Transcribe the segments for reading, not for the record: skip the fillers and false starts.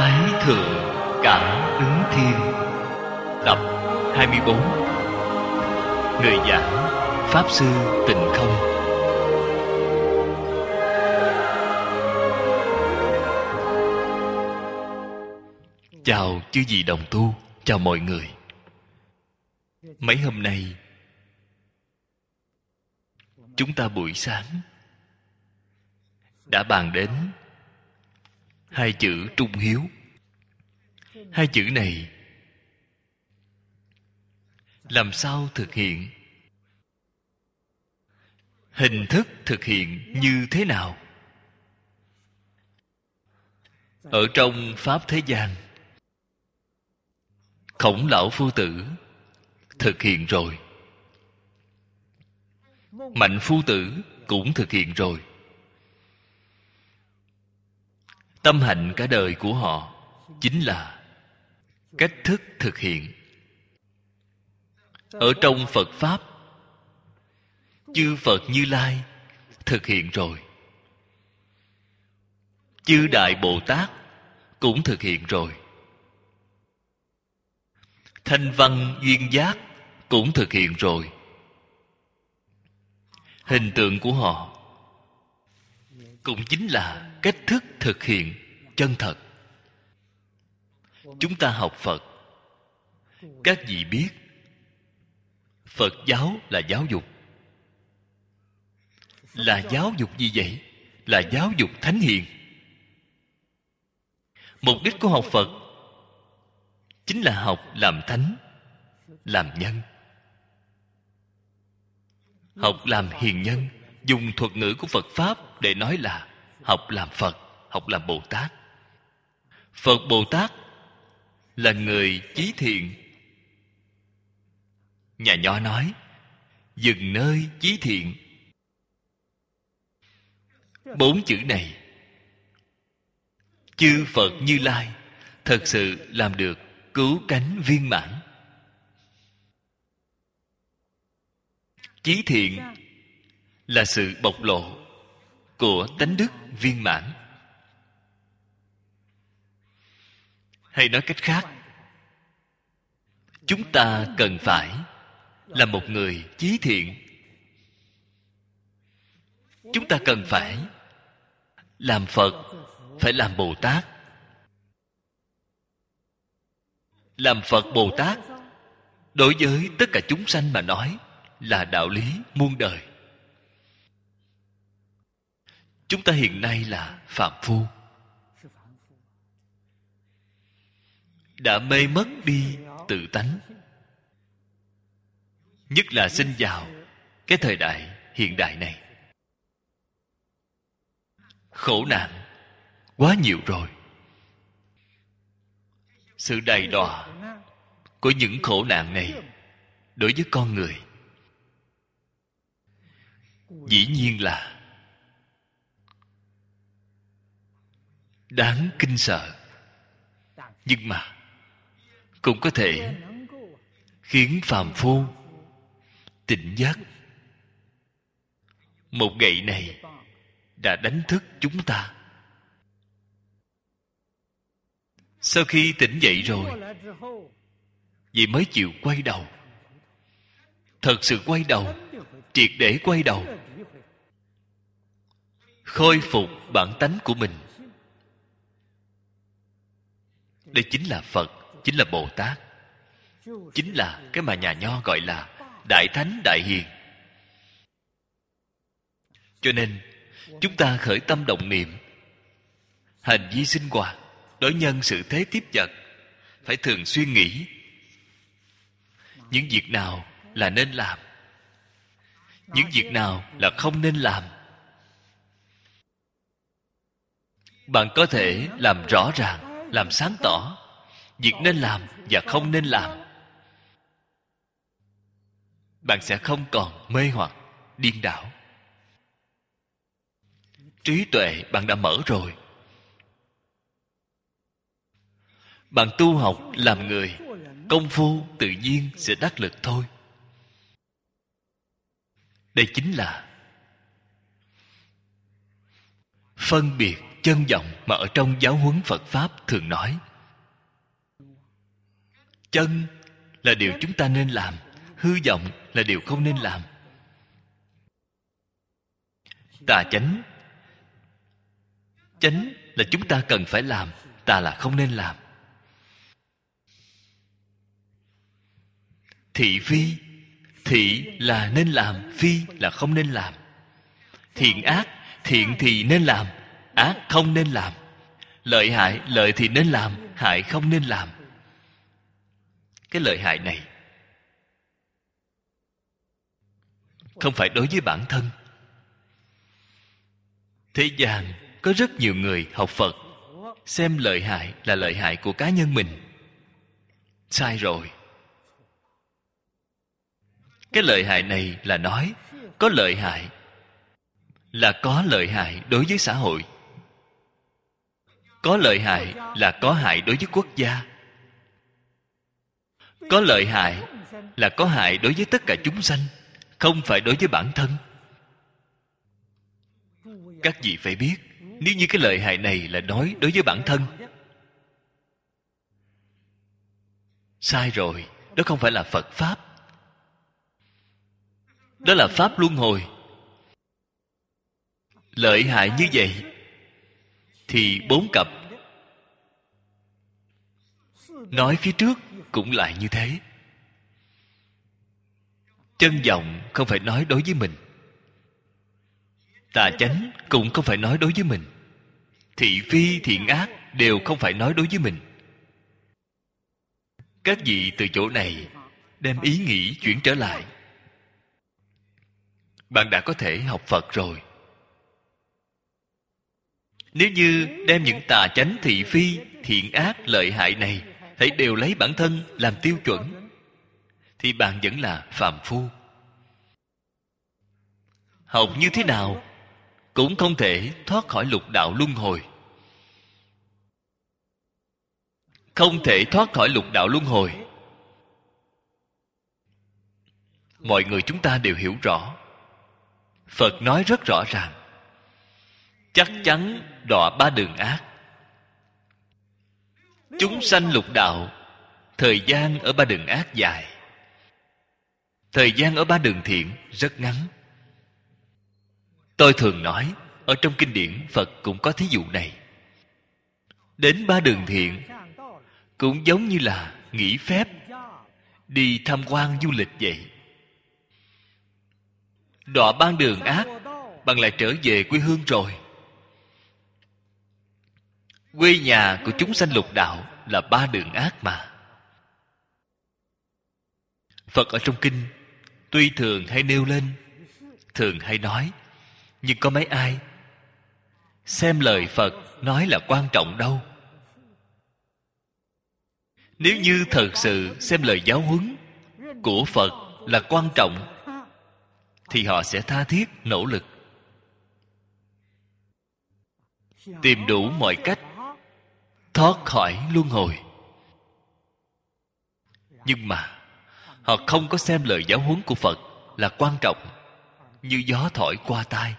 Thái Thượng Cảm Ứng Thiên. Tập 24. Người giảng Pháp Sư Tịnh Không. Chào chư vị đồng tu, chào mọi người. Mấy hôm nay chúng ta buổi sáng đã bàn đến hai chữ trung hiếu. Hai chữ này làm sao thực hiện? Hình thức thực hiện như thế nào? Ở trong Pháp thế gian, Khổng Lão Phu Tử thực hiện rồi, Mạnh Phu Tử cũng thực hiện rồi. Tâm hạnh cả đời của họ chính là cách thức thực hiện. Ở trong Phật Pháp, chư Phật Như Lai thực hiện rồi, chư Đại Bồ Tát cũng thực hiện rồi, Thanh Văn Duyên Giác cũng thực hiện rồi. Hình tượng của họ cũng chính là cách thức thực hiện chân thật. Chúng ta học Phật, các vị biết Phật giáo là giáo dục. Là giáo dục gì vậy? Là giáo dục thánh hiền. Mục đích của học Phật chính là học làm thánh, làm nhân. Học làm hiền nhân, dùng thuật ngữ của Phật Pháp để nói là học làm Phật, học làm Bồ Tát. Phật Bồ Tát là người chí thiện. Nhà Nho nói dừng nơi chí thiện. Bốn chữ này chư Phật Như Lai thật sự làm được cứu cánh viên mãn. Chí thiện là sự bộc lộ của tánh đức viên mãn. Hay nói cách khác, chúng ta cần phải là một người chí thiện. Chúng ta cần phải làm Phật, phải làm Bồ Tát. Làm Phật Bồ Tát đối với tất cả chúng sanh mà nói là đạo lý muôn đời. Chúng ta hiện nay là phàm phu, đã mê mất đi tự tánh. Nhất là sinh vào cái thời đại hiện đại này, khổ nạn quá nhiều rồi. Sự đầy đọa của những khổ nạn này đối với con người dĩ nhiên là đáng kinh sợ, nhưng mà cũng có thể khiến phàm phu tỉnh giấc. Một gậy này đã đánh thức chúng ta. Sau khi tỉnh dậy rồi, vậy mới chịu quay đầu. Thật sự quay đầu, triệt để quay đầu, khôi phục bản tánh của mình. Đây chính là Phật, chính là Bồ Tát, chính là cái mà nhà Nho gọi là Đại Thánh Đại Hiền. Cho nên chúng ta khởi tâm động niệm, hành vi sinh hoạt, đối nhân sự thế tiếp vật, phải thường xuyên nghĩ những việc nào là nên làm, những việc nào là không nên làm. Bạn có thể làm rõ ràng, làm sáng tỏ việc nên làm và không nên làm. Bạn sẽ không còn mê hoặc, điên đảo. Trí tuệ bạn đã mở rồi. Bạn tu học làm người, công phu tự nhiên sẽ đắc lực thôi. Đây chính là phân biệt chân vọng mà ở trong giáo huấn Phật Pháp thường nói. Chân là điều chúng ta nên làm, hư vọng là điều không nên làm. Tà chánh, chánh là chúng ta cần phải làm, tà là không nên làm. Thị phi, thị là nên làm, phi là không nên làm. Thiện ác, thiện thì nên làm, ác không nên làm. Lợi hại, lợi thì nên làm, hại không nên làm. Cái lợi hại này không phải đối với bản thân. Thế gian có rất nhiều người học Phật xem lợi hại là lợi hại của cá nhân mình. Sai rồi. Cái lợi hại này là nói có lợi hại là có lợi hại đối với xã hội. Có lợi hại là có hại đối với quốc gia. Có lợi hại là có hại đối với tất cả chúng sanh, không phải đối với bản thân. Các vị phải biết, nếu như cái lợi hại này là nói đối với bản thân, sai rồi. Đó không phải là Phật Pháp. Đó là Pháp luân hồi. Lợi hại như vậy thì 4 cặp nói phía trước cũng lại như thế. Chân vọng không phải nói đối với mình, tà chánh cũng không phải nói đối với mình, thị phi thiện ác đều không phải nói đối với mình. Các vị từ chỗ này đem ý nghĩ chuyển trở lại, bạn đã có thể học Phật rồi. Nếu như đem những tà chánh thị phi thiện ác lợi hại này hãy đều lấy bản thân làm tiêu chuẩn, thì bạn vẫn là phàm phu. Học như thế nào cũng không thể thoát khỏi lục đạo luân hồi. Không thể thoát khỏi lục đạo luân hồi. Mọi người chúng ta đều hiểu rõ. Phật nói rất rõ ràng, chắc chắn đọa 3 đường ác. Chúng sanh lục đạo, thời gian ở 3 đường ác dài, thời gian ở 3 đường thiện rất ngắn. Tôi thường nói, ở trong kinh điển Phật cũng có thí dụ này. Đến 3 đường thiện cũng giống như là nghỉ phép, đi tham quan du lịch vậy. Đọa 3 đường ác, bạn lại trở về quê hương rồi. Quê nhà của chúng sanh lục đạo là 3 đường ác mà. Phật ở trong kinh tuy thường hay nêu lên, thường hay nói, nhưng có mấy ai xem lời Phật nói là quan trọng đâu. Nếu như thật sự xem lời giáo huấn của Phật là quan trọng, thì họ sẽ tha thiết nỗ lực, tìm đủ mọi cách thoát khỏi luân hồi. Nhưng mà họ không có xem lời giáo huấn của Phật là quan trọng, như gió thổi qua tai.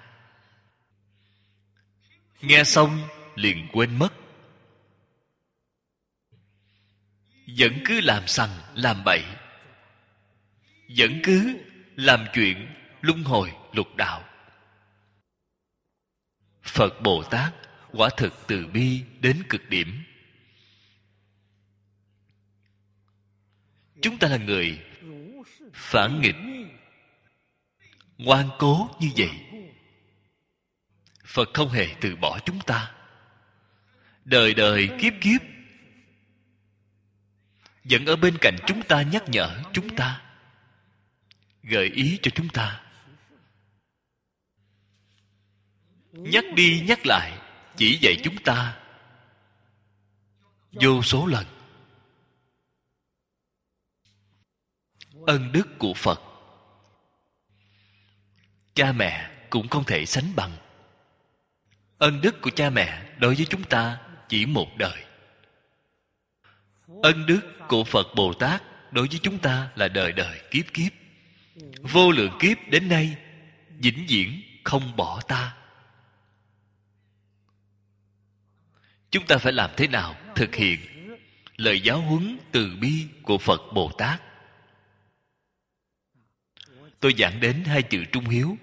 Nghe xong liền quên mất, vẫn cứ làm sằng làm bậy, vẫn cứ làm chuyện luân hồi lục đạo. Phật Bồ Tát quả thực từ bi đến cực điểm. Chúng ta là người phản nghịch, ngoan cố như vậy, Phật không hề từ bỏ chúng ta. Đời đời kiếp kiếp vẫn ở bên cạnh chúng ta, nhắc nhở chúng ta, gợi ý cho chúng ta. Nhắc đi nhắc lại, chỉ dạy chúng ta vô số lần. Ân đức của Phật, cha mẹ cũng không thể sánh bằng. Ân đức của cha mẹ đối với chúng ta chỉ một đời. Ân đức của Phật Bồ Tát đối với chúng ta là đời đời kiếp kiếp, vô lượng kiếp đến nay vĩnh viễn không bỏ ta. chúng ta phải làm thế nào thực hiện lời giáo huấn từ bi của Phật Bồ Tát. Tôi giảng đến hai chữ trung hiếu.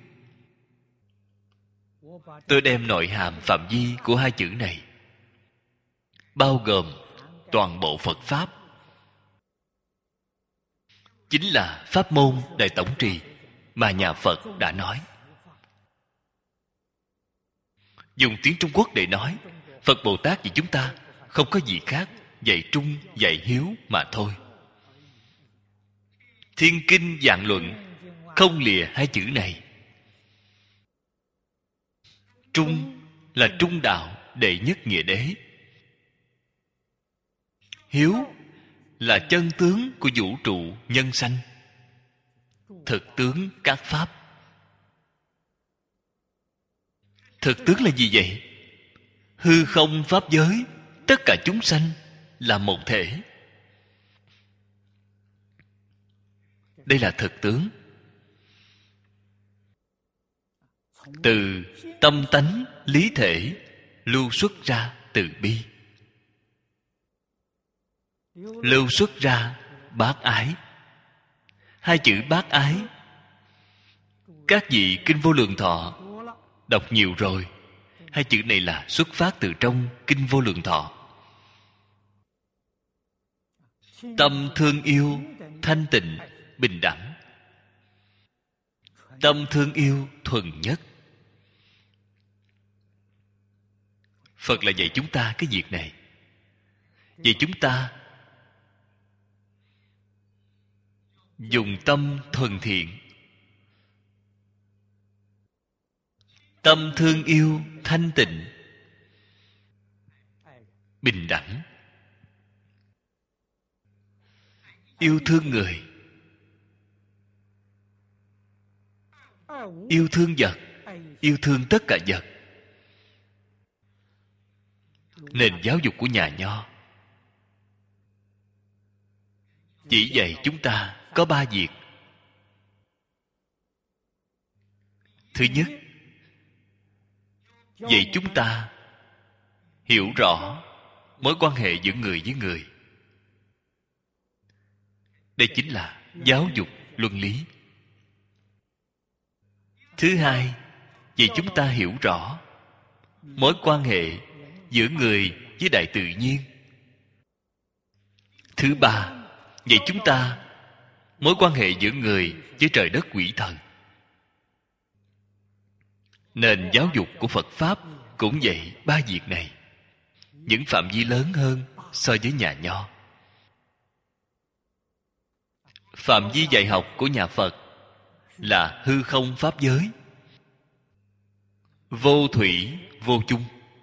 Tôi đem nội hàm phạm vi của hai chữ này bao gồm toàn bộ Phật Pháp, chính là pháp môn Đại Tổng Trì mà nhà Phật đã nói. Dùng tiếng Trung Quốc để nói, Phật Bồ Tát vì chúng ta không có gì khác, dạy trung, dạy hiếu mà thôi. Thiên Kinh Vạn Luận không lìa hai chữ này. Trung là trung đạo đệ nhất nghĩa đế. Hiếu là chân tướng của vũ trụ nhân sanh, thực tướng các pháp. Thực tướng là gì vậy? Hư không pháp giới, tất cả chúng sanh là một thể. Đây là thực tướng. Từ tâm tánh lý thể lưu xuất ra từ bi, lưu xuất ra bác ái. Hai chữ bác ái, các vị Kinh Vô Lượng Thọ đọc nhiều rồi. Hai chữ này là xuất phát từ trong Kinh Vô Lượng Thọ. Tâm thương yêu, thanh tịnh, bình đẳng. Tâm thương yêu thuần nhất. Phật là dạy chúng ta cái việc này. Vậy chúng ta dùng tâm thuần thiện, tâm thương yêu thanh tịnh, bình đẳng, yêu thương người, yêu thương vật, yêu thương tất cả vật. Nền giáo dục của nhà Nho chỉ dạy chúng ta có ba việc. Thứ nhất, dạy chúng ta hiểu rõ mối quan hệ giữa người với người. Đây chính là giáo dục luân lý. Thứ hai, dạy chúng ta hiểu rõ mối quan hệ giữa người với đại tự nhiên. Thứ ba, dạy chúng ta mối quan hệ giữa người với trời đất quỷ thần. Nền giáo dục của Phật Pháp cũng dạy ba việc này, những phạm vi lớn hơn so với nhà Nho. Phạm vi dạy học của nhà Phật là hư không pháp giới, vô thủy vô chung,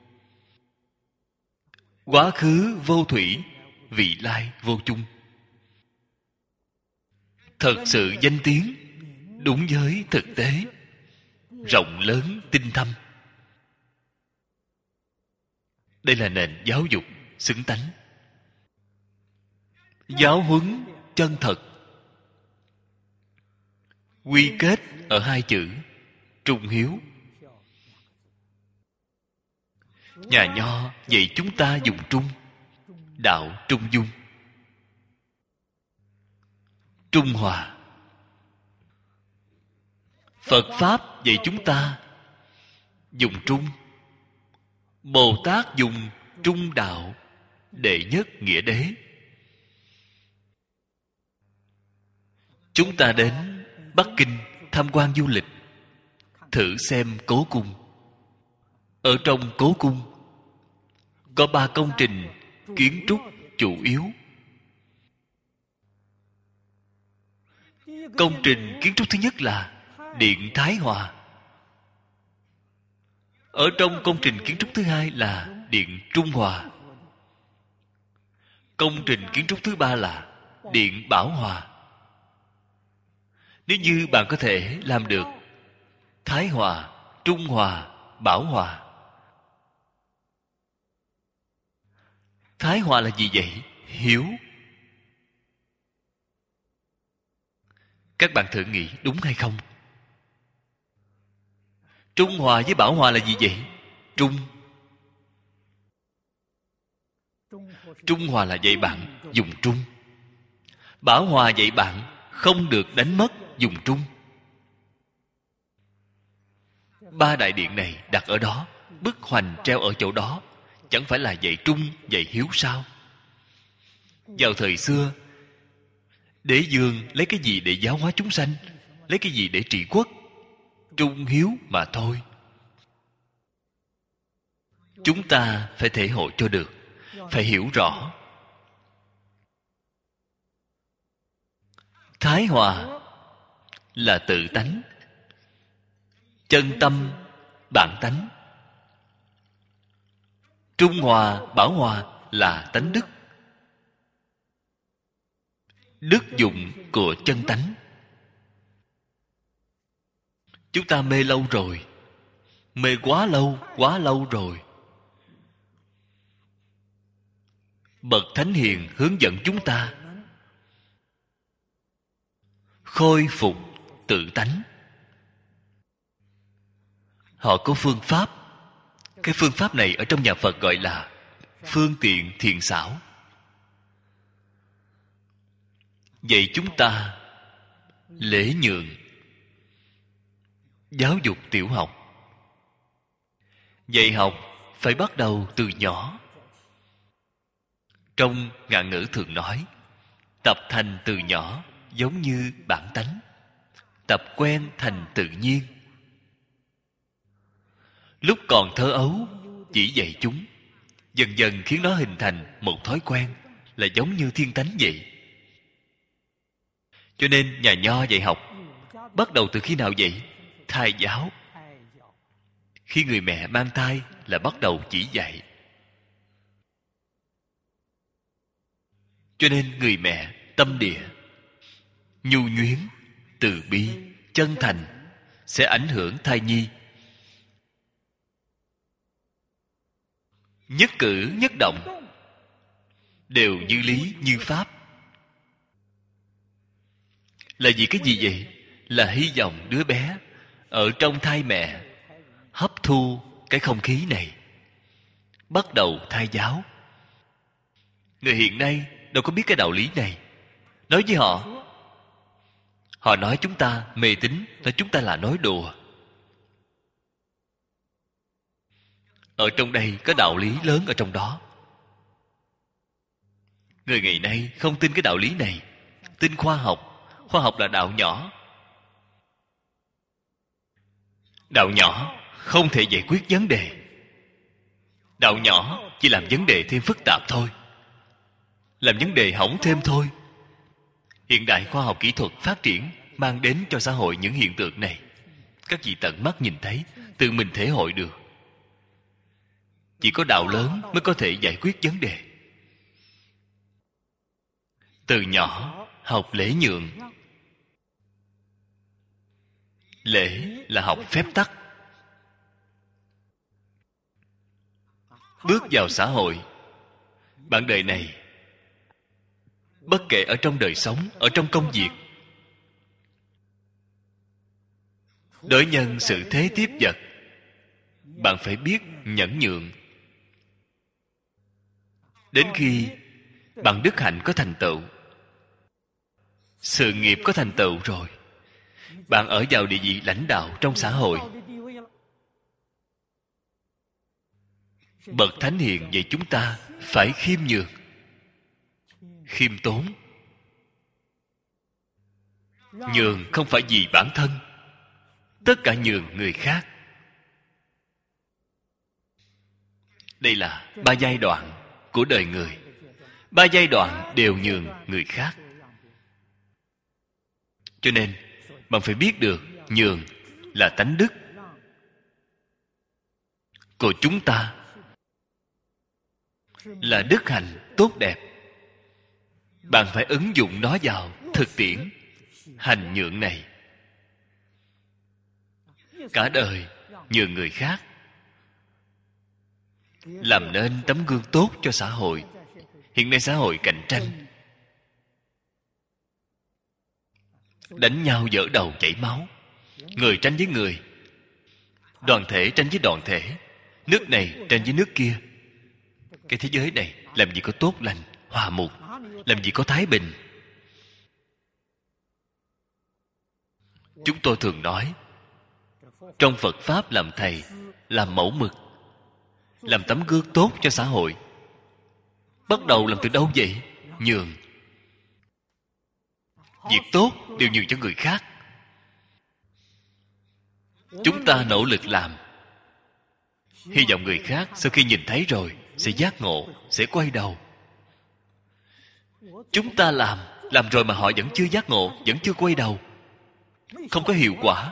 quá khứ vô thủy, vị lai vô chung. Thật sự danh tiếng, đúng với thực tế, rộng lớn tinh thâm. Đây là nền giáo dục xứng tánh, giáo huấn chân thật, quy kết ở hai chữ trung hiếu. Nhà Nho dạy chúng ta dùng trung, đạo trung dung, trung hòa. Phật Pháp dạy chúng ta dùng trung. Bồ Tát dùng trung đạo đệ nhất nghĩa đế. Chúng ta đến Bắc Kinh tham quan du lịch, thử xem Cố Cung. Ở trong Cố Cung có 3 công trình kiến trúc chủ yếu. Công trình kiến trúc thứ nhất là Điện Thái Hòa. Ở trong công trình kiến trúc thứ hai là Điện Trung Hòa. Công trình kiến trúc thứ ba là Điện Bảo Hòa. Nếu như bạn có thể làm được Thái Hòa, Trung Hòa, Bảo Hòa. Thái Hòa là gì vậy? Hiếu. Các bạn thử nghĩ đúng hay không? Trung Hòa với Bảo Hòa là gì vậy? Trung. Trung Hòa là dạy bạn dùng trung. Bảo Hòa dạy bạn không được đánh mất dùng trung. Ba đại điện này đặt ở đó, bức hoành treo ở chỗ đó, chẳng phải là dạy trung, dạy hiếu sao? Vào thời xưa, Đế Dương lấy cái gì để giáo hóa chúng sanh? Lấy cái gì để trị quốc? Trung hiếu mà thôi. Chúng ta phải thể hội cho được, phải hiểu rõ. Thái Hòa là tự tánh, chân tâm bản tánh. Trung Hòa, Bảo Hòa là tánh đức, đức dụng của chân tánh. Chúng ta mê lâu rồi, mê quá lâu rồi. Bậc Thánh Hiền hướng dẫn chúng ta khôi phục tự tánh. Họ có phương pháp. Cái phương pháp này ở trong nhà Phật gọi là phương tiện thiện xảo. Dạy chúng ta lễ nhượng. Giáo dục tiểu học, dạy học phải bắt đầu từ nhỏ. Trong ngạn ngữ thường nói, tập thành từ nhỏ giống như bản tánh, tập quen thành tự nhiên. Lúc còn thơ ấu chỉ dạy chúng, dần dần khiến nó hình thành một thói quen, là giống như thiên tánh vậy. Cho nên nhà Nho dạy học bắt đầu từ khi nào vậy? Thai giáo. Khi người mẹ mang thai là bắt đầu chỉ dạy. Cho nên người mẹ tâm địa nhu nhuyến, từ bi, chân thành sẽ ảnh hưởng thai nhi. Nhất cử nhất động đều như lý như pháp. Là vì cái gì vậy? Là hy vọng đứa bé ở trong thai mẹ hấp thu cái không khí này, bắt đầu thai giáo. Người hiện nay đâu có biết cái đạo lý này. Nói với họ, họ nói chúng ta mê tín, nói chúng ta là nói đùa. Ở trong đây có đạo lý lớn ở trong đó. Người ngày nay không tin cái đạo lý này, tin khoa học. Khoa học là đạo nhỏ. Đạo nhỏ không thể giải quyết vấn đề. Đạo nhỏ chỉ làm vấn đề thêm phức tạp thôi, làm vấn đề hỏng thêm thôi. Hiện đại khoa học kỹ thuật phát triển mang đến cho xã hội những hiện tượng này. Các vị tận mắt nhìn thấy, tự mình thể hội được. Chỉ có đạo lớn mới có thể giải quyết vấn đề. Từ nhỏ học lễ nhượng. Lễ là học phép tắc. Bước vào xã hội, bạn đời này, bất kể ở trong đời sống, ở trong công việc, đối nhân xử thế tiếp vật, bạn phải biết nhẫn nhượng. Đến khi bạn đức hạnh có thành tựu, sự nghiệp có thành tựu rồi, bạn ở vào địa vị lãnh đạo trong xã hội. Bậc Thánh Hiền dạy chúng ta phải khiêm nhường, khiêm tốn. Nhường không phải vì bản thân, tất cả nhường người khác. Đây là ba giai đoạn của đời người. Ba giai đoạn đều nhường người khác. Cho nên bạn phải biết được nhường là tánh đức của chúng ta, là đức hạnh tốt đẹp. Bạn phải ứng dụng nó vào thực tiễn hành nhượng này. Cả đời nhường người khác, làm nên tấm gương tốt cho xã hội. Hiện nay xã hội cạnh tranh, đánh nhau dở đầu chảy máu, người tranh với người, đoàn thể tranh với đoàn thể, nước này tranh với nước kia. Cái thế giới này làm gì có tốt lành, hòa mục, làm gì có thái bình. Chúng tôi thường nói, trong Phật Pháp làm thầy, làm mẫu mực, làm tấm gương tốt cho xã hội. Bắt đầu làm từ đâu vậy? Nhường. Việc tốt đều nhường cho người khác. Chúng ta nỗ lực làm, hy vọng người khác sau khi nhìn thấy rồi sẽ giác ngộ, sẽ quay đầu. Chúng ta làm rồi mà họ vẫn chưa giác ngộ, vẫn chưa quay đầu, không có hiệu quả.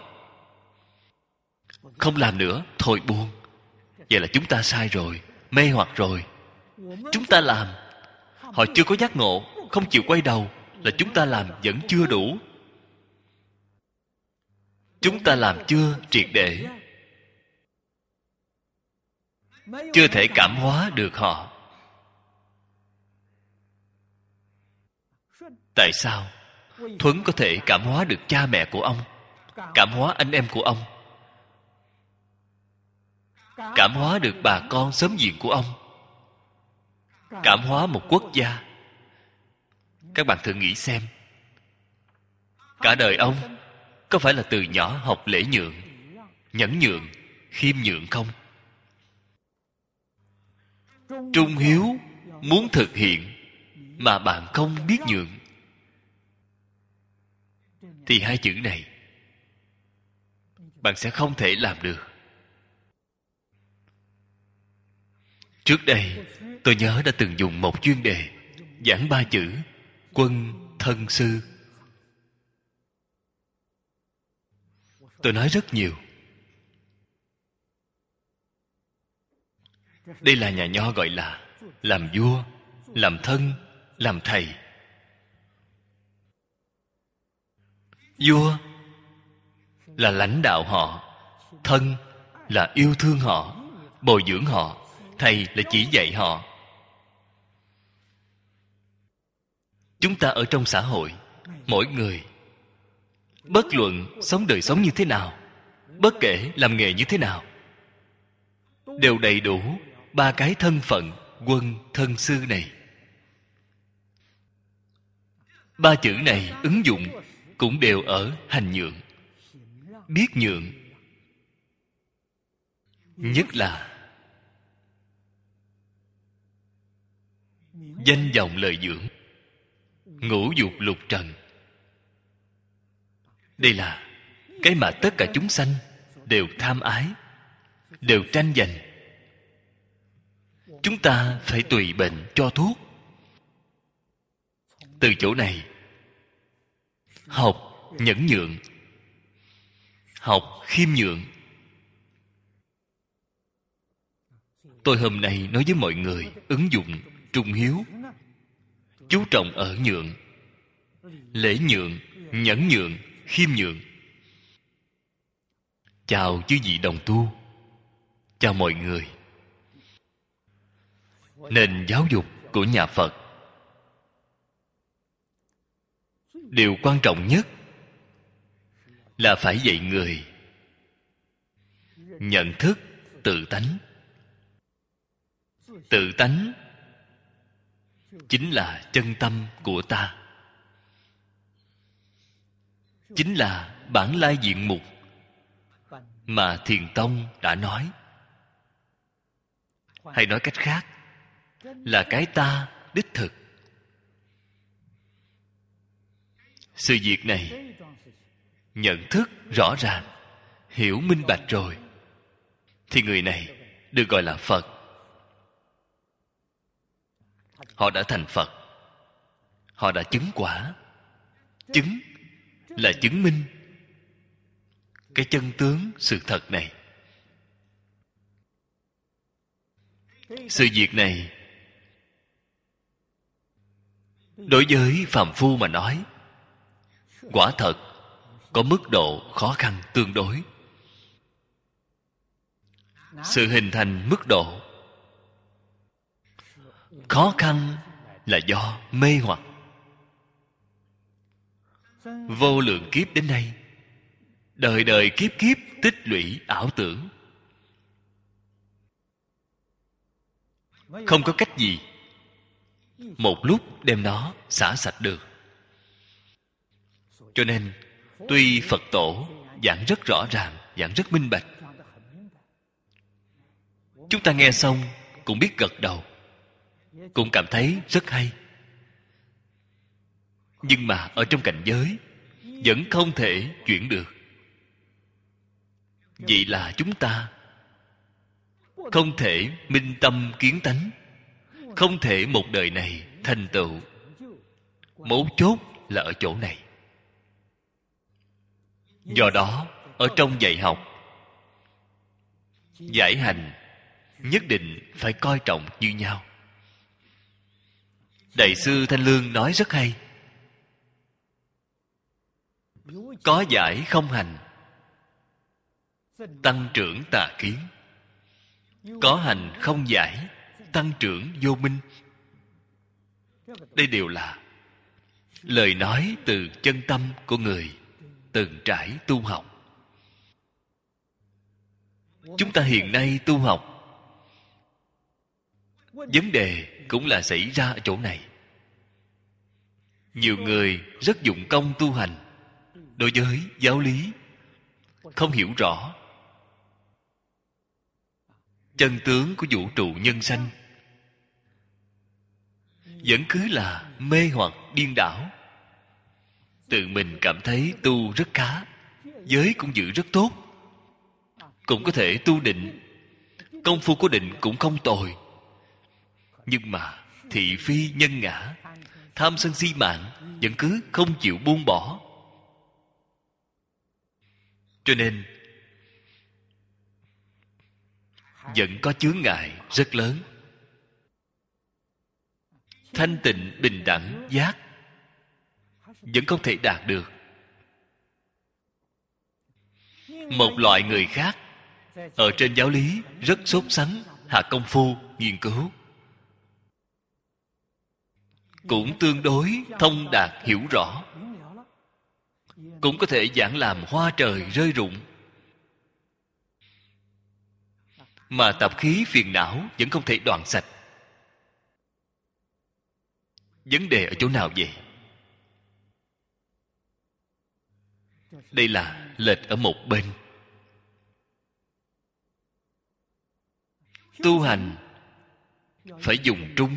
Không làm nữa, thôi buông. Vậy là chúng ta sai rồi, mê hoặc rồi. Chúng ta làm, họ chưa có giác ngộ, không chịu quay đầu, là chúng ta làm vẫn chưa đủ. Chúng ta làm chưa triệt để, chưa thể cảm hóa được họ. Tại sao Thuấn có thể cảm hóa được cha mẹ của ông, cảm hóa anh em của ông, cảm hóa được bà con xóm giềng của ông, cảm hóa một quốc gia? Các bạn thử nghĩ xem, cả đời ông có phải là từ nhỏ học lễ nhượng, nhẫn nhượng, khiêm nhượng không? Trung hiếu muốn thực hiện mà bạn không biết nhượng, thì hai chữ này bạn sẽ không thể làm được. Trước đây tôi nhớ đã từng dùng một chuyên đề giảng 3 chữ quân thân sư. Tôi nói rất nhiều. Đây là nhà nho gọi là làm vua, làm thân, làm thầy. Vua là lãnh đạo họ, thân là yêu thương họ, bồi dưỡng họ, thầy là chỉ dạy họ. Chúng ta ở trong xã hội, mỗi người bất luận sống đời sống như thế nào, bất kể làm nghề như thế nào, đều đầy đủ 3 cái thân phận quân thân sư này. 3 chữ này ứng dụng cũng đều ở hành nhượng. Biết nhượng, nhất là danh vọng lợi dưỡng, ngũ dục lục trần. Đây là cái mà tất cả chúng sanh đều tham ái, đều tranh giành. Chúng ta phải tùy bệnh cho thuốc. Từ chỗ này học nhẫn nhượng, học khiêm nhượng. Tôi hôm nay nói với mọi người ứng dụng trung hiếu, chú trọng ở nhượng, lễ nhượng, nhẫn nhượng, khiêm nhượng. Chào chư vị đồng tu, chào mọi người. Nền giáo dục của nhà Phật, điều quan trọng nhất là phải dạy người nhận thức tự tánh. Tự tánh chính là chân tâm của ta, chính là bản lai diện mục mà Thiền Tông đã nói. Hay nói cách khác, là cái ta đích thực. Sự việc này nhận thức rõ ràng, hiểu minh bạch rồi, thì người này được gọi là Phật. Họ đã thành Phật, họ đã chứng quả. Chứng là chứng minh cái chân tướng sự thật này. Sự việc này đối với phàm phu mà nói, quả thật có mức độ khó khăn tương đối. Sự hình thành mức độ khó khăn là do mê hoặc. Vô lượng kiếp đến nay, đời đời kiếp kiếp tích lũy ảo tưởng. không có cách gì một lúc đem nó xả sạch được. Cho nên tuy Phật tổ giảng rất rõ ràng, giảng rất minh bạch, chúng ta nghe xong cũng biết gật đầu, cũng cảm thấy rất hay. Nhưng mà ở trong cảnh giới vẫn không thể chuyển được. Vậy là chúng ta không thể minh tâm kiến tánh, không thể một đời này thành tựu. Mấu chốt là ở chỗ này. Do đó, ở trong dạy học, giải hành nhất định phải coi trọng như nhau. Đại sư Thanh Lương nói rất hay: có giải không hành, tăng trưởng tà kiến. Có hành không giải, tăng trưởng vô minh. Đây đều là lời nói từ chân tâm của người từng trải tu học. Chúng ta hiện nay tu học, vấn đề cũng là xảy ra ở chỗ này. Nhiều người rất dụng công tu hành, đối với giáo lý không hiểu rõ chân tướng của vũ trụ nhân sanh, vẫn cứ là mê hoặc điên đảo. Tự mình cảm thấy tu rất khá, giới cũng giữ rất tốt, cũng có thể tu định, công phu của định cũng không tồi. Nhưng mà thị phi nhân ngã, tham sân si mạng vẫn cứ không chịu buông bỏ. Cho nên vẫn có chướng ngại rất lớn. Thanh tịnh bình đẳng giác vẫn không thể đạt được. Một loại người khác ở trên giáo lý rất sốt sắng, hạ công phu nghiên cứu, cũng tương đối thông đạt hiểu rõ, cũng có thể giảng làm hoa trời rơi rụng, mà tập khí phiền não vẫn không thể đoạn sạch. Vấn đề ở chỗ nào vậy? Đây là lệch ở một bên. Tu hành phải dùng trung.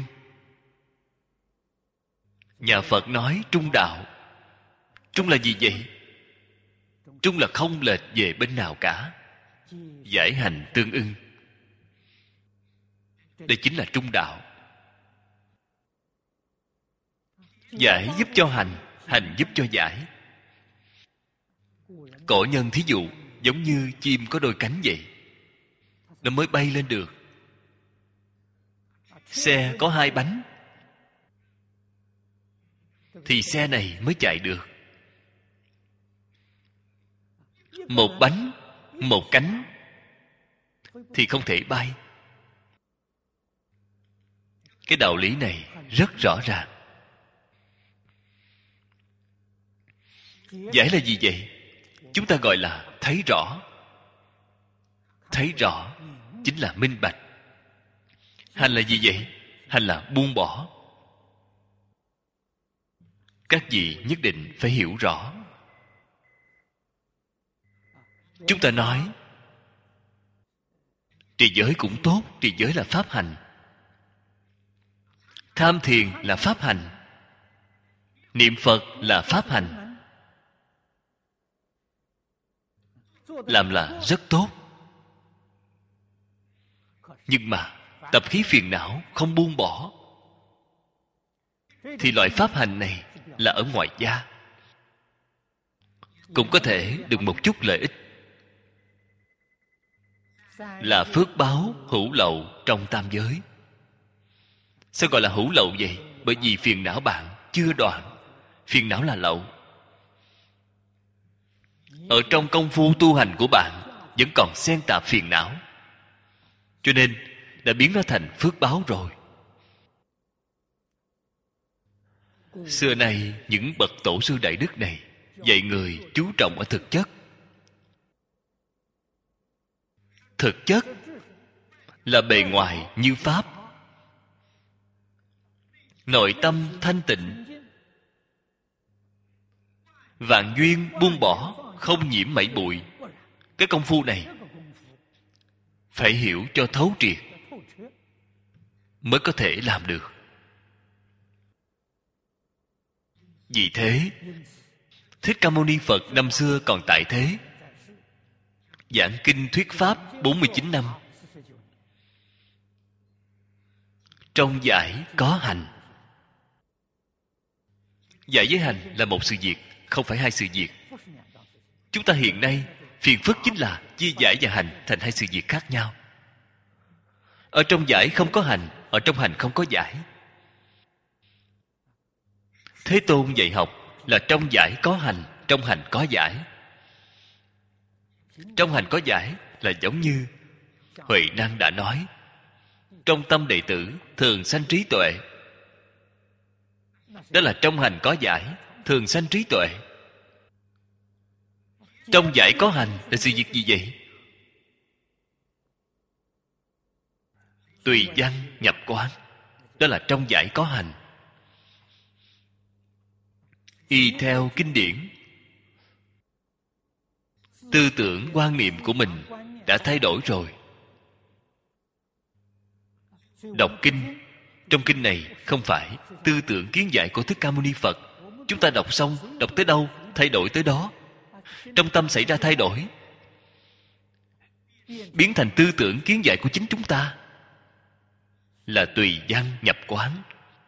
Nhà Phật nói trung đạo. Trung là gì vậy? Trung là không lệch về bên nào cả, giải hành tương ưng. Đây chính là trung đạo. Giải giúp cho hành, hành giúp cho giải. Cổ nhân thí dụ giống như chim có đôi cánh vậy, nó mới bay lên được. Xe có hai bánh thì xe này mới chạy được. Một bánh, một cánh thì không thể bay. Cái đạo lý này rất rõ ràng. Giải là gì vậy? Chúng ta gọi là thấy rõ. Thấy rõ chính là minh bạch. Hành là gì vậy? Hành là buông bỏ. Các vị nhất định phải hiểu rõ. Chúng ta nói trì giới cũng tốt, trì giới là pháp hành. Tham thiền là pháp hành. Niệm Phật là pháp hành. Làm là rất tốt. Nhưng mà tập khí phiền não không buông bỏ, thì loại pháp hành này là ở ngoại gia, cũng có thể được một chút lợi ích, là phước báo hữu lậu trong tam giới. Sao gọi là hữu lậu vậy? Bởi vì phiền não bạn chưa đoạn. Phiền não là lậu. Ở trong công phu tu hành của bạn vẫn còn xen tạp phiền não, cho nên đã biến nó thành phước báo rồi. Xưa nay những bậc tổ sư đại đức này dạy người chú trọng ở thực chất. Thực chất là bề ngoài như pháp, nội tâm thanh tịnh, vạn duyên buông bỏ, không nhiễm mảy bụi. Cái công phu này phải hiểu cho thấu triệt mới có thể làm được. Vì thế, Thích Ca Mâu Ni Phật năm xưa còn tại thế, giảng kinh thuyết pháp 49 năm. Trong giải có hành. Giải với hành là một sự việc, không phải hai sự việc. Chúng ta hiện nay phiền phức chính là chia giải và hành thành hai sự việc khác nhau. Ở trong giải không có hành, ở trong hành không có giải. Thế Tôn dạy học là trong giải có hành, trong hành có giải. Trong hành có giải là giống như Huệ Năng đã nói, trong tâm đệ tử thường sanh trí tuệ. Đó là trong hành có giải, thường sanh trí tuệ. Trong giải có hành là sự việc gì vậy? Tùy văn nhập quán. Đó là trong giải có hành. Y theo kinh điển, tư tưởng quan niệm của mình đã thay đổi rồi. Đọc kinh, trong kinh này không phải tư tưởng kiến giải của Thích Ca Mâu Ni Phật. Chúng ta đọc xong, đọc tới đâu thay đổi tới đó. Trong tâm xảy ra thay đổi, biến thành tư tưởng kiến giải của chính chúng ta, là tùy văn nhập quán.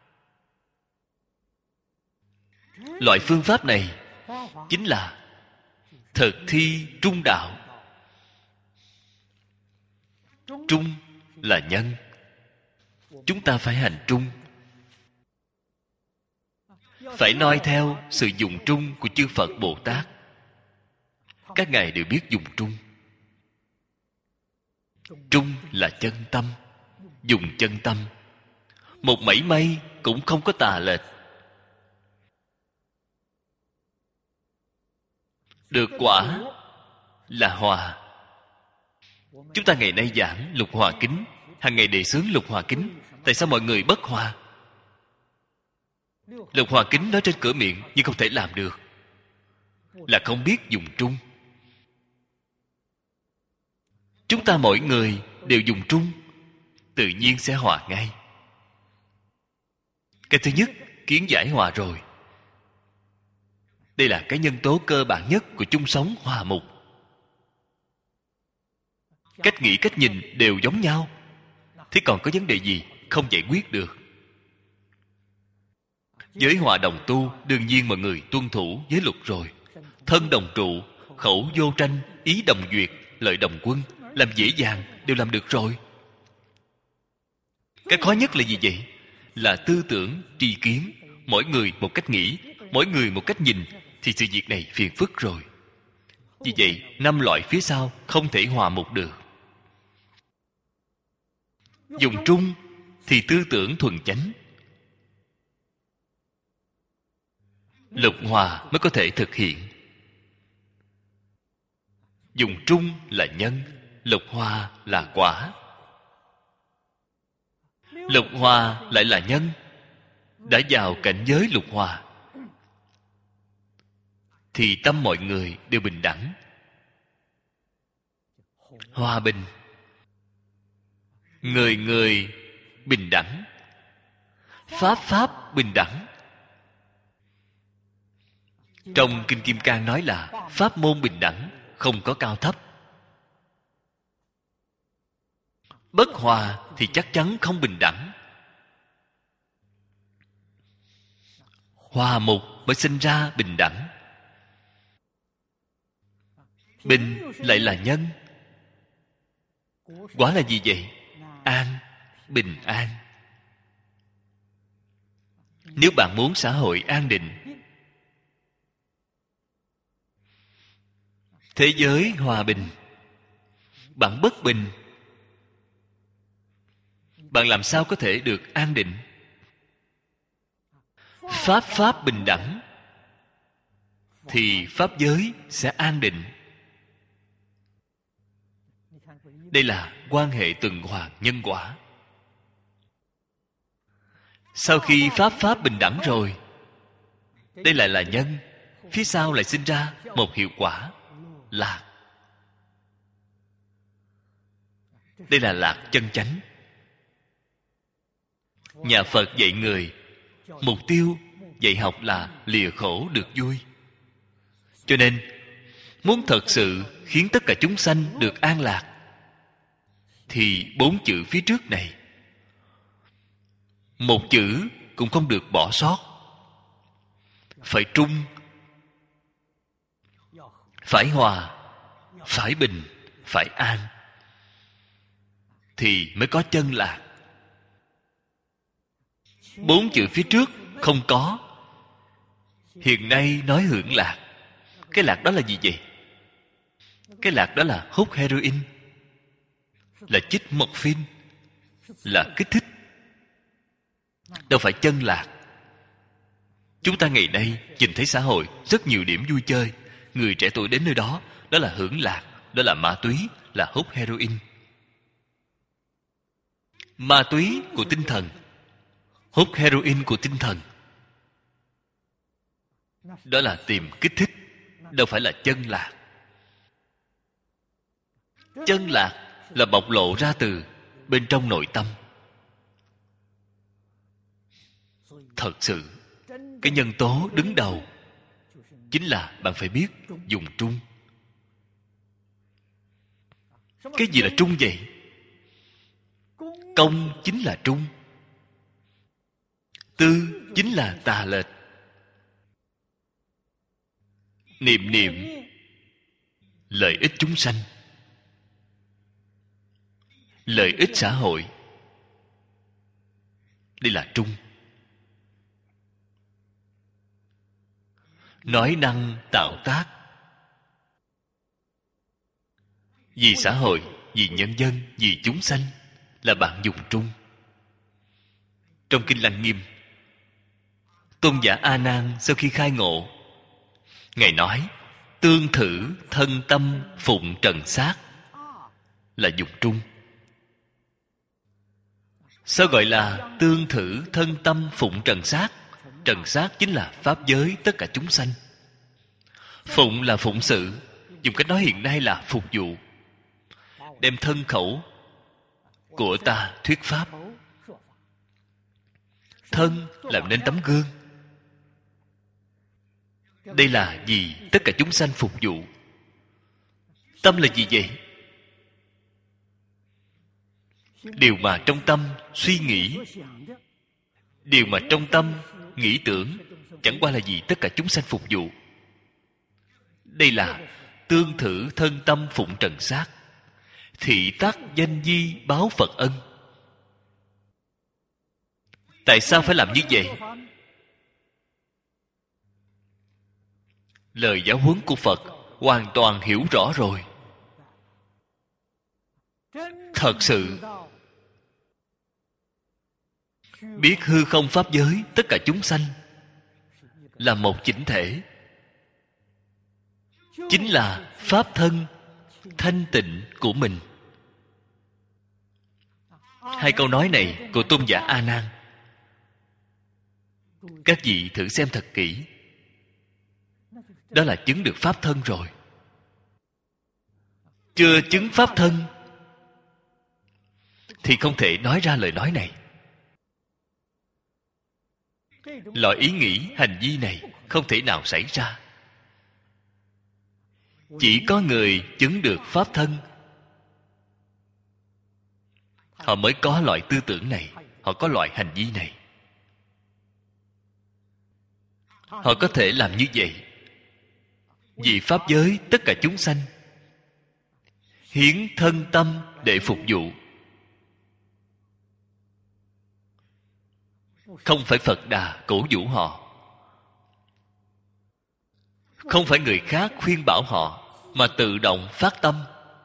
Loại phương pháp này chính là thực thi trung đạo. Trung là nhân, chúng ta phải hành trung, phải noi theo sự dùng trung của chư Phật Bồ Tát. Các ngài đều biết dùng trung. Trung là chân tâm, dùng chân tâm, một mảy may cũng không có tà lệch. Được quả là hòa. Chúng ta ngày nay giảng lục hòa kính, hàng ngày đề xướng lục hòa kính. Tại sao mọi người bất hòa? Lục hòa kính nói trên cửa miệng nhưng không thể làm được, là không biết dùng trung. Chúng ta mỗi người đều dùng trung, tự nhiên sẽ hòa ngay. Cái thứ nhất, kiến giải hòa rồi. Đây là cái nhân tố cơ bản nhất của chung sống hòa mục. Cách nghĩ, cách nhìn đều giống nhau, thế còn có vấn đề gì không giải quyết được? Giới hòa đồng tu, đương nhiên mọi người tuân thủ giới luật rồi. Thân đồng trụ, khẩu vô tranh, ý đồng duyệt, lợi đồng quân, làm dễ dàng, đều làm được rồi. Cái khó nhất là gì vậy? Là tư tưởng, tri kiến. Mỗi người một cách nghĩ, mỗi người một cách nhìn, thì sự việc này phiền phức rồi. Vì vậy, 5 loại phía sau không thể hòa một được. Dùng trung thì tư tưởng thuần chánh, lục hòa mới có thể thực hiện. Dùng trung là nhân, lục hòa là quả. Lục hòa lại là nhân, đã vào cảnh giới lục hòa thì tâm mọi người đều bình đẳng, hòa bình, người người bình đẳng, pháp pháp bình đẳng. Trong Kinh Kim Cang nói là pháp môn bình đẳng, không có cao thấp. Bất hòa thì chắc chắn không bình đẳng. Hòa mục mới sinh ra bình đẳng. Bình lại là nhân. Quả là gì vậy? An, bình an. Nếu bạn muốn xã hội an định, thế giới hòa bình, bạn bất bình, bạn làm sao có thể được an định? Pháp pháp bình đẳng thì pháp giới sẽ an định. Đây là quan hệ tuần hoàn nhân quả. Sau khi pháp bình đẳng rồi, đây lại là nhân. Phía sau lại sinh ra một hiệu quả, lạc. Đây là lạc chân chánh. Nhà Phật dạy người, mục tiêu dạy học là lìa khổ được vui. Cho nên muốn thật sự khiến tất cả chúng sanh được an lạc, thì 4 chữ phía trước này, một chữ cũng không được bỏ sót. Phải trung, phải hòa, phải bình, phải an, thì mới có chân lạc. 4 chữ phía trước không có. Hiện nay nói hưởng lạc. Cái lạc đó là gì vậy? Cái lạc đó là hút heroin, là chích morphine, là kích thích, đâu phải chân lạc. Chúng ta ngày nay nhìn thấy xã hội rất nhiều điểm vui chơi, người trẻ tuổi đến nơi đó, đó là hưởng lạc, đó là ma túy, là hút heroin. Ma túy của tinh thần, hút heroin của tinh thần, đó là tìm kích thích, đâu phải là chân lạc. Chân lạc là bộc lộ ra từ bên trong nội tâm. Thật sự, cái nhân tố đứng đầu chính là bạn phải biết dùng trung. Cái gì là trung vậy? Công chính là trung, tư chính là tà lệch. Niệm niệm lợi ích chúng sanh, lợi ích xã hội, đây là trung. Nói năng tạo tác, vì xã hội, vì nhân dân, vì chúng sanh, là bạn dùng trung. Trong Kinh Lăng Nghiêm, Tôn giả A Nan sau khi khai ngộ, Ngài nói tương thử thân tâm phụng trần sát, là dùng trung. Sao gọi là tương thử thân tâm phụng trần sát? Trần sát chính là pháp giới tất cả chúng sanh. Phụng là phụng sự, dùng cách nói hiện nay là phục vụ. Đem thân khẩu của ta thuyết pháp. Thân làm nên tấm gương. Đây là vì tất cả chúng sanh phục vụ. Tâm là gì vậy? Điều mà trong tâm suy nghĩ, điều mà trong tâm nghĩ tưởng, chẳng qua là gì? Tất cả chúng sanh phục vụ. Đây là tương thử thân tâm phụng trần sát, thị tác danh di báo Phật ân. Tại sao phải làm như vậy? Lời giáo huấn của Phật hoàn toàn hiểu rõ rồi. Thật sự biết hư không pháp giới tất cả chúng sanh là một chỉnh thể, chính là pháp thân thanh tịnh của mình. Hai câu nói này của Tôn giả A Nan, các vị thử xem thật kỹ. Đó là chứng được pháp thân rồi. Chưa chứng pháp thân thì không thể nói ra lời nói này. Loại ý nghĩ hành vi này không thể nào xảy ra. Chỉ có người chứng được pháp thân, họ mới có loại tư tưởng này, họ có loại hành vi này. Họ có thể làm như vậy vì pháp giới tất cả chúng sanh, hiến thân tâm để phục vụ. Không phải Phật Đà cổ vũ họ, không phải người khác khuyên bảo họ, mà tự động phát tâm.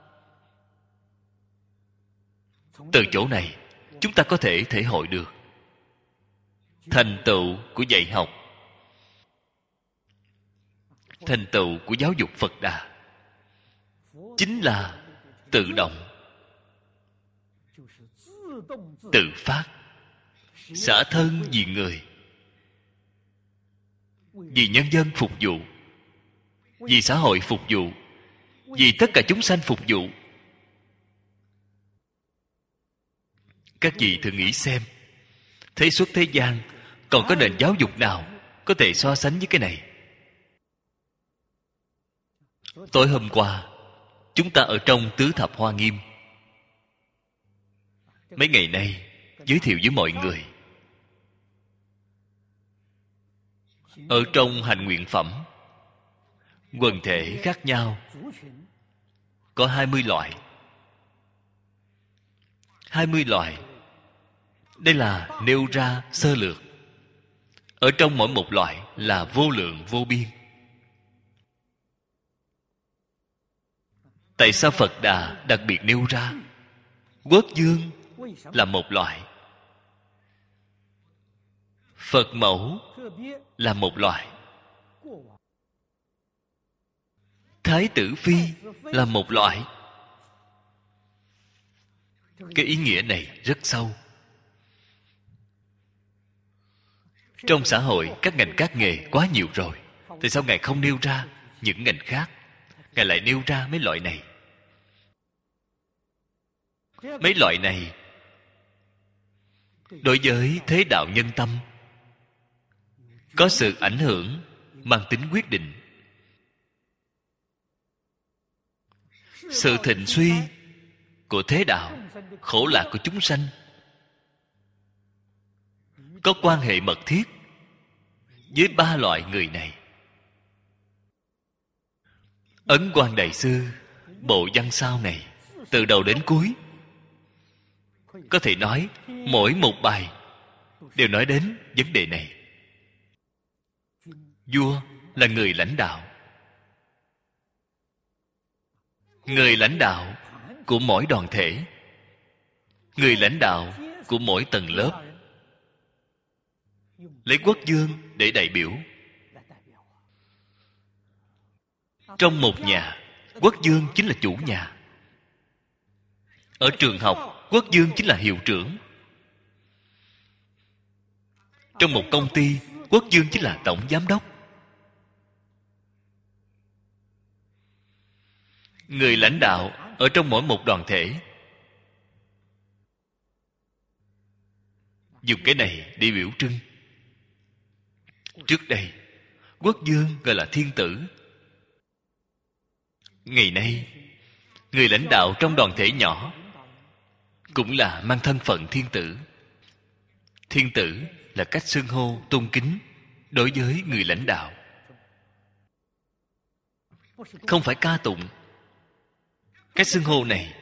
Từ chỗ này chúng ta có thể thể hội được thành tựu của dạy học, thành tựu của giáo dục Phật Đà chính là tự động, tự phát, xả thân vì người, vì nhân dân phục vụ, vì xã hội phục vụ, vì tất cả chúng sanh phục vụ. Các vị thử nghĩ xem, thế xuất thế gian còn có nền giáo dục nào có thể so sánh với cái này? Tối hôm qua chúng ta ở trong Tứ Thập Hoa Nghiêm, mấy ngày nay giới thiệu với mọi người, ở trong hành nguyện phẩm, quần thể khác nhau có 20 loại. 20 loại. Đây là nêu ra sơ lược. Ở trong mỗi một loại là vô lượng vô biên. Tại sao Phật Đà đặc biệt nêu ra? Quốc dương là một loại, Phật mẫu là một loại, Thái tử Phi là một loại. Cái ý nghĩa này rất sâu. Trong xã hội các ngành các nghề quá nhiều rồi, tại sao Ngài không nêu ra những ngành khác? Ngài lại nêu ra mấy loại này. Mấy loại này đối với thế đạo nhân tâm có sự ảnh hưởng mang tính quyết định. Sự thịnh suy của thế đạo, khổ lạc của chúng sanh có quan hệ mật thiết với ba loại người này. Ấn Quang Đại Sư bộ văn sao này từ đầu đến cuối, có thể nói mỗi một bài đều nói đến vấn đề này. Vua là người lãnh đạo, người lãnh đạo của mỗi đoàn thể, người lãnh đạo của mỗi tầng lớp, lấy quốc vương để đại biểu. Trong một nhà, quốc vương chính là chủ nhà. Ở trường học, quốc vương chính là hiệu trưởng. Trong một công ty, quốc vương chính là tổng giám đốc. Người lãnh đạo ở trong mỗi một đoàn thể dùng cái này để biểu trưng. Trước đây, quốc vương gọi là thiên tử. Ngày nay, người lãnh đạo trong đoàn thể nhỏ cũng là mang thân phận thiên tử. Thiên tử là cách xưng hô tôn kính đối với người lãnh đạo, không phải ca tụng. Cách xưng hô này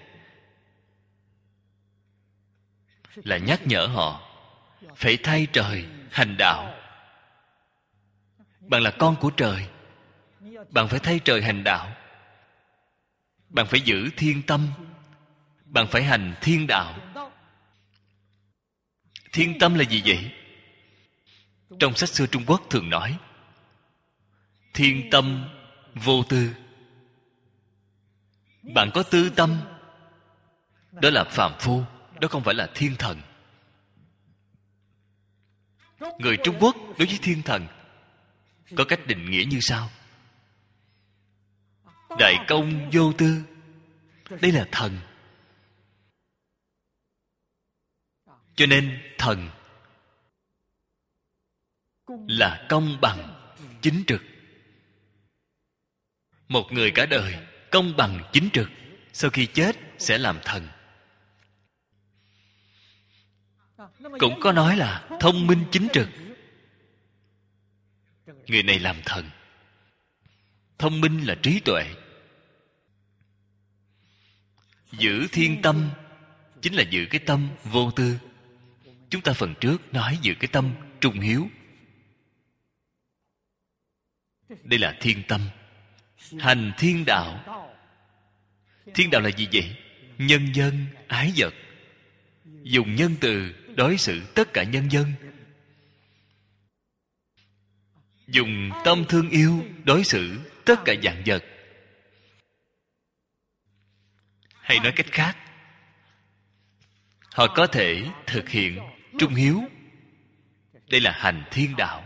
là nhắc nhở họ phải thay trời hành đạo. Bạn là con của trời, bạn phải thay trời hành đạo. Bạn phải giữ thiên tâm, bạn phải hành thiên đạo. Thiên tâm là gì vậy? Trong sách xưa Trung Quốc thường nói thiên tâm vô tư. Bạn có tư tâm, đó là phàm phu, đó không phải là thiên thần. Người Trung Quốc đối với thiên thần có cách định nghĩa như sau: đại công vô tư. Đây là thần. Cho nên thần là công bằng, chính trực. Một người cả đời công bằng chính trực, sau khi chết sẽ làm thần. Cũng có nói là thông minh chính trực. Người này làm thần. Thông minh là trí tuệ. Giữ thiên tâm chính là giữ cái tâm vô tư. Chúng ta phần trước nói giữ cái tâm trung hiếu. Đây là thiên tâm. Hành thiên đạo. Thiên đạo là gì vậy? Nhân dân ái vật. Dùng nhân từ đối xử tất cả nhân dân. Dùng tâm thương yêu đối xử tất cả vạn vật. Hay nói cách khác, họ có thể thực hiện trung hiếu Đây là hành thiên đạo.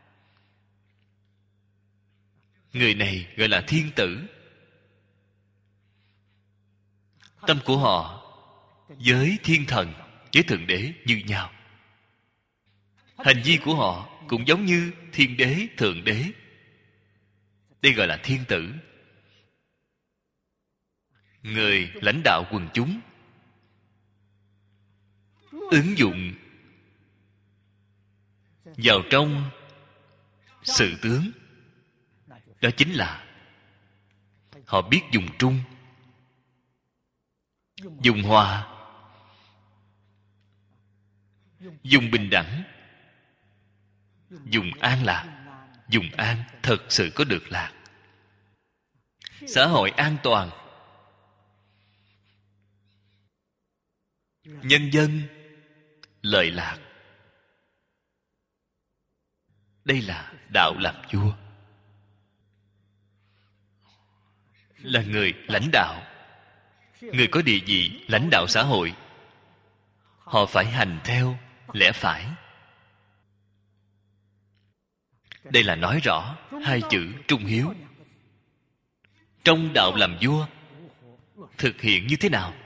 Người này gọi là thiên tử. Tâm của họ với thiên thần, với thượng đế như nhau. Hành vi của họ cũng giống như thiên đế, thượng đế. Đây gọi là thiên tử. Người lãnh đạo quần chúng, ứng dụng vào trong sự tướng, đó chính là họ biết dùng trung, dùng hòa, dùng bình đẳng, dùng an lạc. Dùng an thật sự có được lạc. Xã hội an toàn, nhân dân lợi lạc. Đây là đạo làm vua. Là người lãnh đạo, người có địa vị lãnh đạo xã hội. Họ phải hành theo lẽ phải. Đây là nói rõ hai chữ trung hiếu. Trong đạo làm vua thực hiện như thế nào?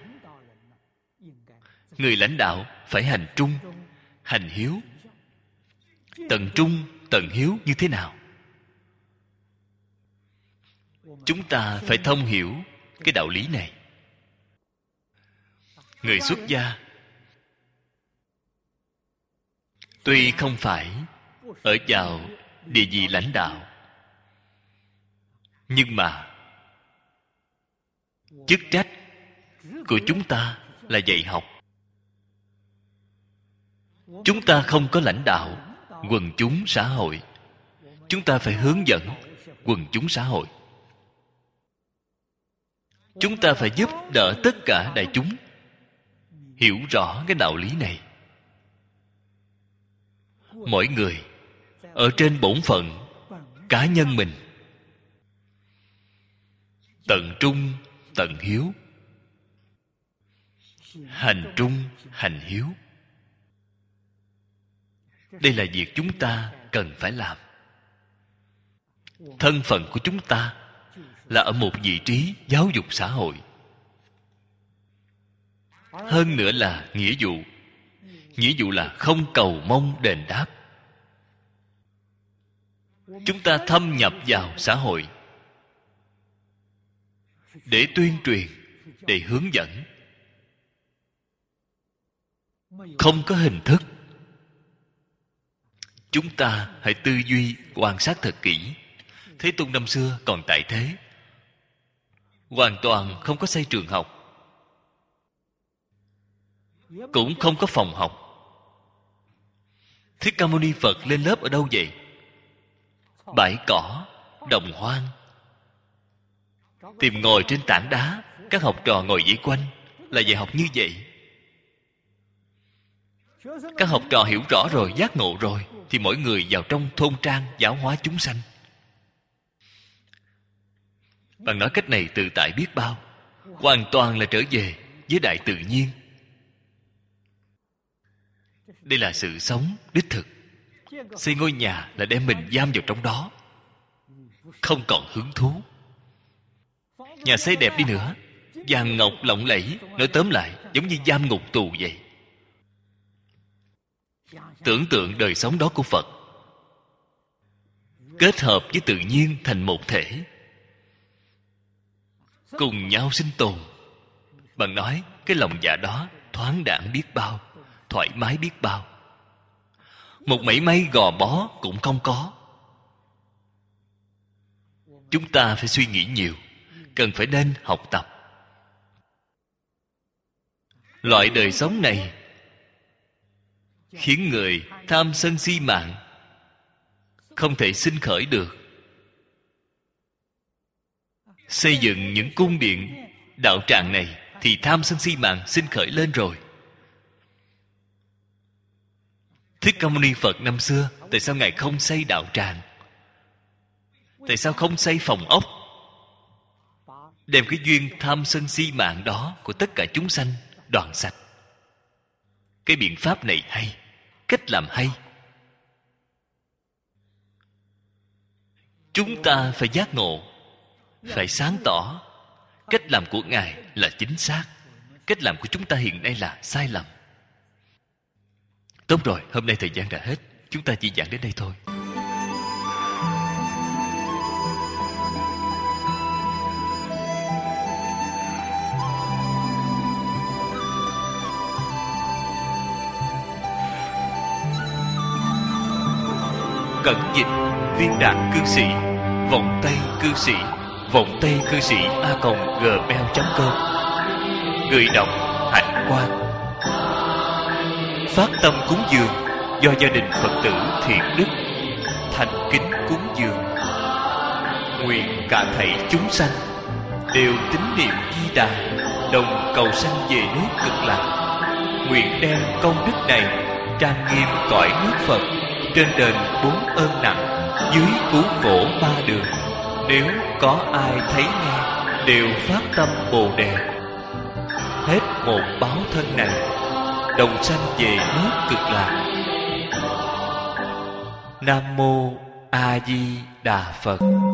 Người lãnh đạo phải hành trung, hành hiếu. Tận trung, tận hiếu như thế nào? Chúng ta phải thông hiểu cái đạo lý này. Người xuất gia tuy không phải ở vào địa vị lãnh đạo, nhưng mà chức trách của chúng ta là dạy học. Chúng ta không có lãnh đạo quần chúng xã hội, chúng ta phải hướng dẫn quần chúng xã hội. Chúng ta phải giúp đỡ tất cả đại chúng hiểu rõ cái đạo lý này. Mỗi người ở trên bổn phận cá nhân mình, tận trung tận hiếu, hành trung hành hiếu. Đây là việc chúng ta cần phải làm. Thân phận của chúng ta là ở một vị trí giáo dục xã hội. Hơn nữa là nghĩa vụ. Nghĩa vụ là không cầu mong đền đáp. Chúng ta thâm nhập vào xã hội để tuyên truyền, để hướng dẫn. Không có hình thức. Chúng ta hãy tư duy quan sát thật kỹ. Thế Tôn năm xưa còn tại thế, hoàn toàn không có xây trường học, cũng không có phòng học. Thích Ca Mâu Ni Phật lên lớp ở đâu vậy? Bãi cỏ, đồng hoang. Tìm ngồi trên tảng đá, các học trò ngồi vây quanh, là dạy học như vậy. Các học trò hiểu rõ rồi, giác ngộ rồi, thì mỗi người vào trong thôn trang giáo hóa chúng sanh. Bạn nói cách này tự tại biết bao. Hoàn toàn là trở về với đại tự nhiên. Đây là sự sống đích thực. Xây ngôi nhà là đem mình giam vào trong đó, không còn hứng thú. Nhà xây đẹp đi nữa, vàng ngọc lộng lẫy, nói tóm lại giống như giam ngục tù vậy. Tưởng tượng đời sống đó của Phật kết hợp với tự nhiên thành một thể, cùng nhau sinh tồn. Bạn nói cái lòng dạ đó thoáng đãng biết bao, thoải mái biết bao. Một mảy may gò bó cũng không có. Chúng ta phải suy nghĩ nhiều, cần phải nên học tập. Loại đời sống này khiến người tham sân si mạng không thể sinh khởi được. Xây dựng những cung điện đạo tràng này thì tham sân si mạng sinh khởi lên rồi. Thích Ca Mâu Ni Phật năm xưa, tại sao Ngài không xây đạo tràng? Tại sao không xây phòng ốc? Đem cái duyên tham sân si mạng đó của tất cả chúng sanh đoạn sạch. Cái biện pháp này hay, cách làm hay. Chúng ta phải giác ngộ, phải sáng tỏ cách làm của Ngài là chính xác, cách làm của chúng ta hiện nay là sai lầm. Tốt rồi, hôm nay thời gian đã hết, chúng ta chỉ giảng đến đây thôi. Cẩn dịch Viên Đạt Cư Sĩ, Vọng Tây Cư Sĩ, Vọng Tây Cư Sĩ @gmail.com. Người đọc Hạnh Quang. Phát tâm cúng dường do gia đình Phật tử Thiện Đức thành kính cúng dường. Nguyện cả thảy chúng sanh đều tín niệm Di Đà, đồng cầu sanh về nước Cực Lạc. Nguyện đem công đức này trang nghiêm cõi nước Phật, trên đền 4 ơn nặng, dưới cứu khổ 3 đường. Nếu có ai thấy nghe đều phát tâm Bồ Đề, hết một báo thân này đồng sanh về nước Cực Lạc. Nam mô A Di Đà Phật.